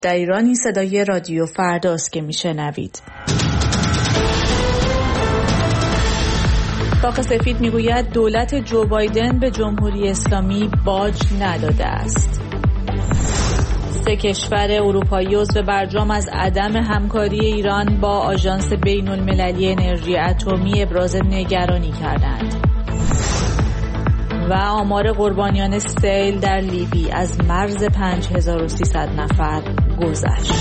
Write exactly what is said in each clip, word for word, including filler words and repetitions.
در ایران این صدای رادیو فرداست که میشنوید. کاخ سفید میگوید دولت جو بایدن به جمهوری اسلامی باج نداده است. سه کشور اروپایی عضو برجام از عدم همکاری ایران با آژانس بین المللی انرژی اتمی ابراز نگرانی کردند. و آمار قربانیان سیل در لیبی از مرز پنج هزار و سیصد نفر گذشت.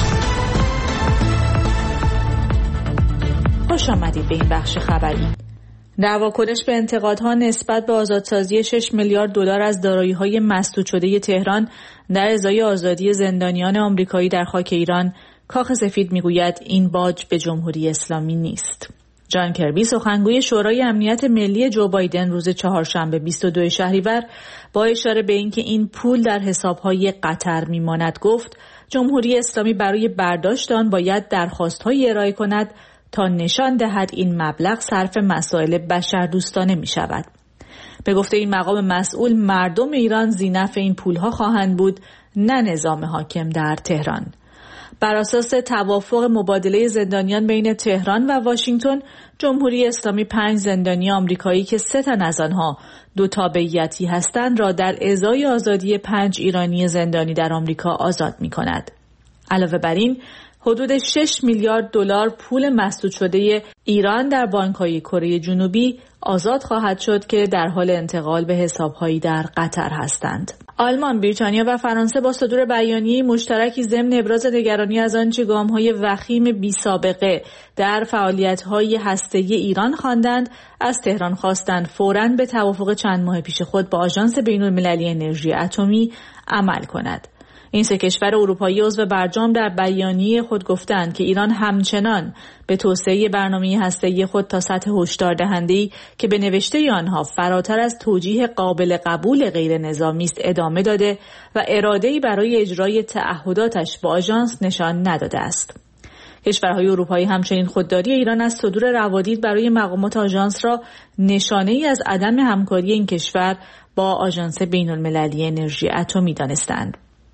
خوش آمدید به این بخش خبری. در واکنش به انتقادها نسبت به آزادسازی شش میلیارد دلار از دارایی‌های مسدود شده تهران در ازای آزادی زندانیان آمریکایی در خاک ایران، کاخ سفید میگوید این باج به جمهوری اسلامی نیست. جان کربی، سخنگوی شورای امنیت ملی جو بایدن، روز چهارشنبه بیست و دوم شهریور با اشاره به اینکه این پول در حساب‌های قطر میماند گفت جمهوری اسلامی برای برداشت آن باید درخواست‌هایی ارائه کند تا نشان دهد این مبلغ صرف مسائل بشردوستانه می شود. به گفته این مقام مسئول، مردم ایران زینف این پولها خواهند بود، نه نظام حاکم در تهران. بر اساس توافق مبادله زندانیان بین تهران و واشنگتن، جمهوری اسلامی پنج زندانی آمریکایی که سه تن از آنها دو تابعیتی هستند را در ازای آزادی پنج ایرانی زندانی در آمریکا آزاد می کند. علاوه بر این، حدود شش میلیارد دلار پول مسدود شده ایران در بانک‌های کره جنوبی آزاد خواهد شد که در حال انتقال به حساب‌هایی در قطر هستند. آلمان، بریتانیا و فرانسه با صدور بیانیه مشترکی ضمن ابراز نگرانی از آنچه گام‌های وخیم بی‌سابقه در فعالیت‌های هسته‌ای ایران خواندند، از تهران خواستند فوراً به توافق چند ماه پیش خود با آژانس بین‌المللی انرژی اتمی عمل کند. این سه کشور اروپایی عضو برجام در بیانیه خود گفتند که ایران همچنان به توسعه برنامه هسته‌ای خود تا سطح هشدار دهنده‌ای که به نوشته آنها فراتر از توجیه قابل قبول غیر نظامی است ادامه داده و اراده‌ای برای اجرای تعهداتش با آژانس نشان نداده است. کشورهای اروپایی همچنین خودداری ایران از صدور روادید برای مقامات آژانس را نشانه‌ای از عدم همکاری این کشور با آژانس بین‌المللی انرژی اتمی دانستند.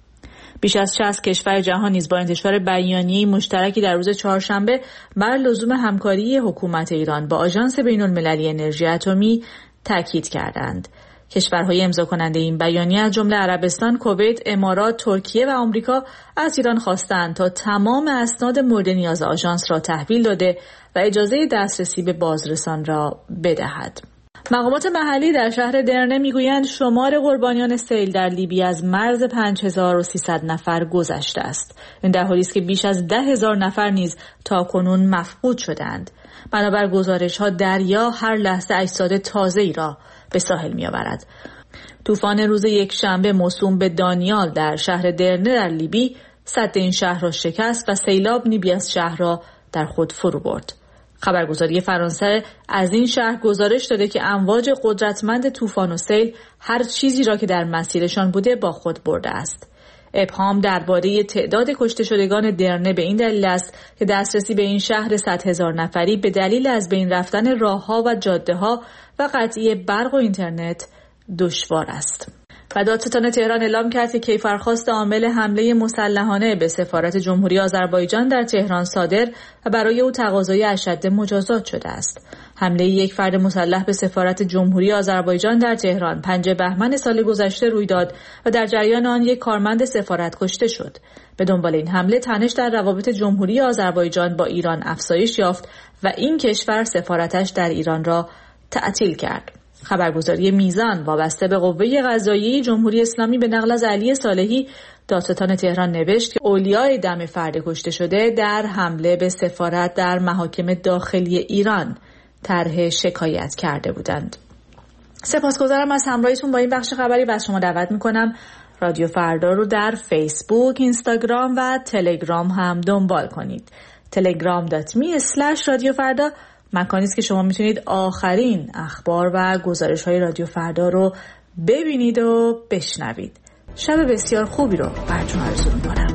بیش از شصت کشور جهان نیز با انتشار بیانیه مشترکی در روز چهارشنبه بر لزوم همکاری حکومت ایران با آژانس بین‌المللی انرژی اتمی تاکید کردند. کشورهای امضا کننده این بیانیه از جمله عربستان، کویت، امارات، ترکیه و آمریکا از ایران خواستند تا تمام اسناد مورد نیاز آژانس را تحویل داده و اجازه دسترسی به بازرسان را بدهد. مقامات محلی در شهر درنه میگویند شمار قربانیان سیل در لیبی از مرز پنج هزار و سیصد نفر گذشته است. این در حالی است که بیش از ده هزار نفر نیز تاکنون مفقود شدند. بنابر گزارش‌ها دریا هر لحظه اجساد تازه‌ای را به ساحل می‌آورد. طوفان روز یکشنبه موسوم به دانیال در شهر درنه در لیبی سد این شهر را شکست و سیلاب نیمی از شهر را در خود فرو برد. خبرگزاری فرانسه از این شهر گزارش داده که امواج قدرتمند طوفان و سیل هر چیزی را که در مسیرشان بوده با خود برده است. ابهام درباره تعداد کشته شدگان درنه به این دلیل است که دسترسی به این شهر صد هزار نفری به دلیل از بین رفتن راه‌ها و جاده‌ها و قطعی برق و اینترنت دشوار است. و دادستان تهران اعلام کرد که کیفرخواست عامل حمله مسلحانه به سفارت جمهوری آذربایجان در تهران صادر و برای او تقاضای اشد مجازات شده است. حمله یک فرد مسلح به سفارت جمهوری آذربایجان در تهران پنجم بهمن سال گذشته روی داد و در جریان آن یک کارمند سفارت کشته شد. به دنبال این حمله تنش در روابط جمهوری آذربایجان با ایران افزایش یافت و این کشور سفارتش در ایران را تعطیل کرد. خبرگزاری میزان وابسته به قوه قضاییه جمهوری اسلامی به نقل از علی صالحی، دادستان تهران نوشت که اولیای دم فرد کشته شده در حمله به سفارت در محاکم داخلی ایران طرح شکایت کرده بودند. سپاسگزارم از همراهیتون با این بخش خبری و از شما دعوت میکنم رادیو فردا رو در فیسبوک، اینستاگرام و تلگرام هم دنبال کنید. تلگرام دات می اسلش رادیو فردا مکانی است که شما میتونید آخرین اخبار و گزارش‌های رادیو فردا رو ببینید و بشنوید. شب بسیار خوبی رو براتون آرزو می‌کنم.